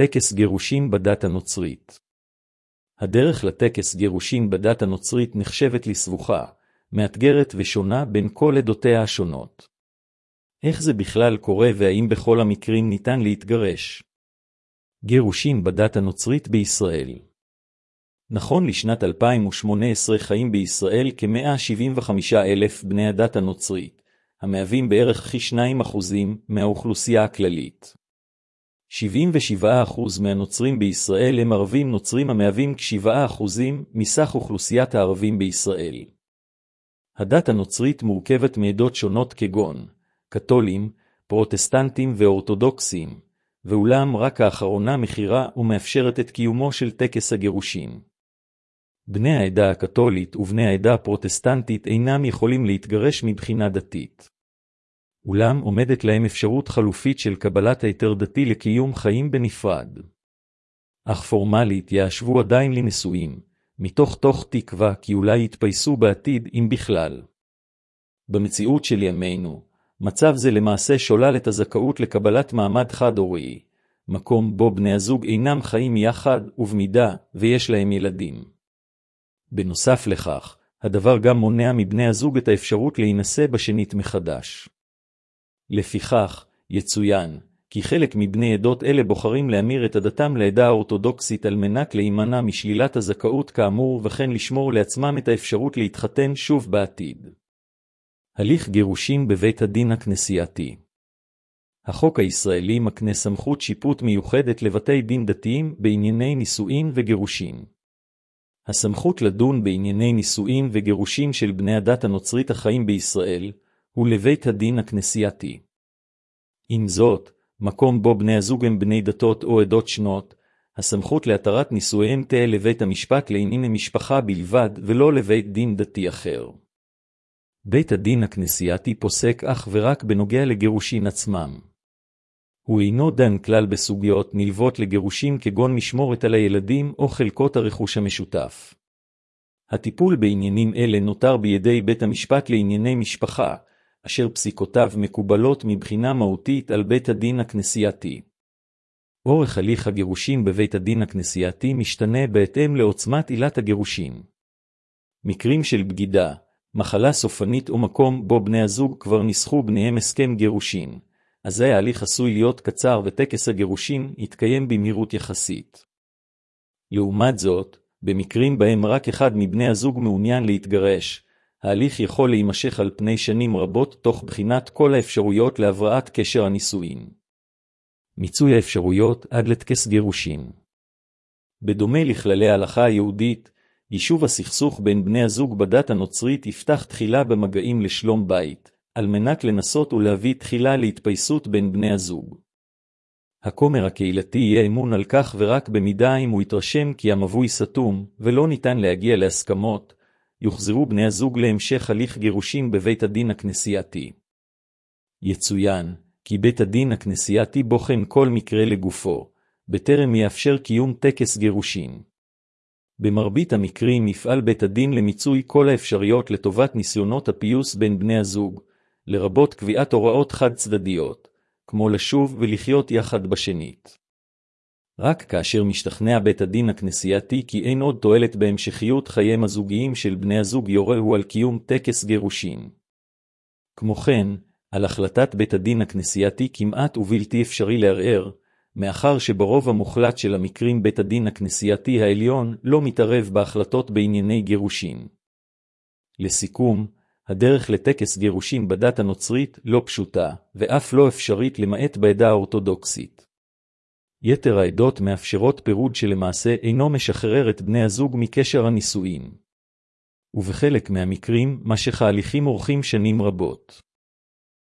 טקס גירושין בדת הנוצרית. הדרך לטקס גירושין בדת הנוצרית נחשבת לסבוכה, מאתגרת ושונה בין כל עדותיה השונות. איך זה בכלל קורה והאם בכל המקרים ניתן להתגרש? גירושין בדת הנוצרית בישראל. נכון לשנת 2018 חיים בישראל כ-175,000 בני הדת הנוצרית, המהווים בערך כ2% מהאוכלוסייה הכללית. 77% מהנוצרים בישראל הם ערבים נוצרים המהווים כ7% מסך אוכלוסיית הערבים בישראל. הדת הנוצרית מורכבת מעדות שונות כגון קתולים, פרוטסטנטים ואורתודוקסים, ואולם רק האחרונה מכירה ומאפשרת את קיומו של טקס הגירושין. בני העדה הקתולית ובני העדה הפרוטסטנטית אינם יכולים להתגרש מבחינה דתית. אולם עומדת להם אפשרות חלופית של קבלת היתר דתי לקיום חיים בנפרד. אך פורמלית יאשבו עדיין לנשואים, מתוך תקווה כי אולי יתפייסו בעתיד אם בכלל. במציאות של ימינו, מצב זה למעשה שולל את הזכאות לקבלת מעמד חד-הורי, מקום בו בני הזוג אינם חיים יחד ובמידה ויש להם ילדים. בנוסף לכך, הדבר גם מונע מבני הזוג את האפשרות להינשא בשנית מחדש. לפיכך, יצוין, כי חלק מבני עדות אלה בוחרים להמיר את עדתם לעדה האורתודוקסית על מנת להימנע משלילת הזכאות כאמור וכן לשמור לעצמם את האפשרות להתחתן שוב בעתיד. הליך גירושין בבית הדין הכנסייתי. החוק הישראלי מקנה סמכות שיפוט מיוחדת לבתי דין דתיים בענייני נישואין וגירושין. הסמכות לדון בענייני נישואין וגירושין של בני הדת הנוצרית החיים בישראל הוא לבית הדין הכנסייתי. עם זאת, מקום בו בני הזוג הם בני דתות או עדות שונות, הסמכות להתרת נישואיהם תהיה לבית המשפט לענייני משפחה בלבד ולא לבית דין דתי אחר. בית הדין הכנסייתי פוסק אך ורק בנוגע לגירושין עצמם. הוא אינו דן כלל בסוגיות נלוות לגירושין כגון משמורת על הילדים או חלקות הרכוש המשותף. הטיפול בעניינים אלה נותר בידי בית המשפט לענייני משפחה, אשר פסיקותיו מקובלות מבחינה מהותית על בית הדין הכנסייתי. אורך הליך הגירושין בבית הדין הכנסייתי משתנה בהתאם לעוצמת עילת הגירושין. מקרים של בגידה, מחלה סופנית או מקום בו בני הזוג כבר ניסחו בניהם הסכם גירושין, אזי ההליך עשוי להיות קצר וטקס הגירושין יתקיים במהירות יחסית. לעומת זאת, במקרים בהם רק אחד מבני הזוג מעוניין להתגרש, ההליך יכול להימשך על פני שנים רבות תוך בחינת כל האפשרויות להבראת קשר הנישואין. מיצוי האפשרויות עד לטקס גירושין. בדומה לכללי ההלכה היהודית, יישוב הסכסוך בין בני הזוג בדת הנוצרית יפתח תחילה במגעים לשלום בית, על מנת לנסות ולהביא תחילה להתפייסות בין בני הזוג. הכומר הקהילתי יהיה אמון על כך ורק במידה אם הוא יתרשם כי המבוי סתום ולא ניתן להגיע להסכמות, יוחזרו בני הזוג להמשך הליך גירושין בבית הדין הכנסייתי. יצוין, כי בית הדין הכנסייתי בוחן כל מקרה לגופו, בטרם יאפשר קיום טקס גירושין. במרבית המקרים יפעל בית הדין למיצוי כל האפשריות לטובת ניסיונות הפיוס בין בני הזוג, לרבות קביעת הוראות חד צדדיות, כמו לשוב ולחיות יחד בשנית. רק כאשר משתכנע בית הדין הכנסייתי כי אין עוד תועלת בהמשכיות חייהם הזוגיים של בני הזוג יורהו על קיום טקס גירושין. כמו כן, על החלטת בית הדין הכנסייתי כמעט ובלתי אפשרי לערער, מאחר שברוב המוחלט של המקרים בית הדין הכנסייתי העליון לא מתערב בהחלטות בענייני גירושין. לסיכום, הדרך לטקס גירושין בדת הנוצרית לא פשוטה, ואף לא אפשרית למעט בעדה האורתודוקסית. יתר העדות מאפשרות פירוד שלמעשה אינו משחרר את בני הזוג מקשר הנישואין. ובחלק מהמקרים, משך ההליכים אורכים שנים רבות.